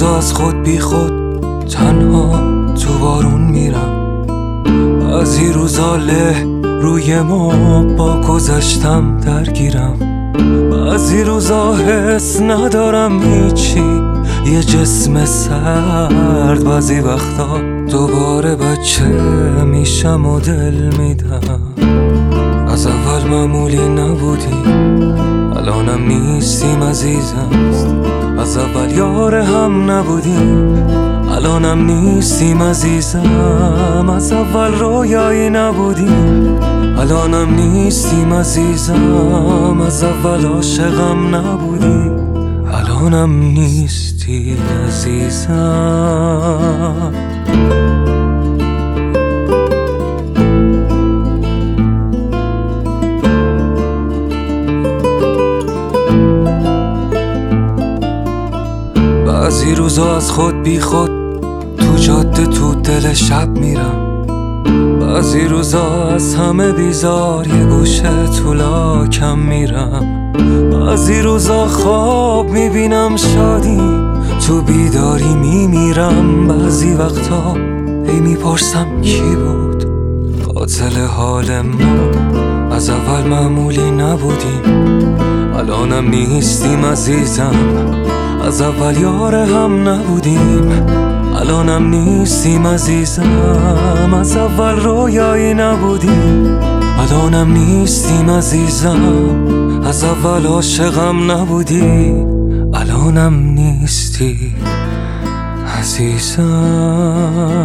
روزا از خود بی خود تنها تو بارون میرم. بعضی روزا له روی ما با گذشتم درگیرم. بعضی روزا حس ندارم هیچی، یه جسم سرد. بعضی وقتا دوباره بچه میشم و دل میدم. از اول معمولی نبودیم، الانم نیستیم عزیزم. از اول یار هم نبودیم، الانم نیستیم عزیزم. از اول رویایی نبودیم، الانم نیستیم عزیزم. از اول عاشقم نبودی، الانم نیستی عزیزم. بعضی روزا از خود بی خود تو جاده تو دل شب میرم. بعضی روزا از همه بیزار یه گوشه تو لاکم میرم. بعضی روزا خواب میبینم شادی، تو بیداری میمیرم. بعضی وقتا هی میپرسم کی بود قاتل حال ما. از اول معمولی نبودیم، الانم نیستیم عزیزم. از اول یار هم نبودیم، الانم نیستیم عزیزم. از اول رویایی نبودیم، الانم نیستیم عزیزم. از اول عاشقم نبودی، الانم نیستی عزیزم.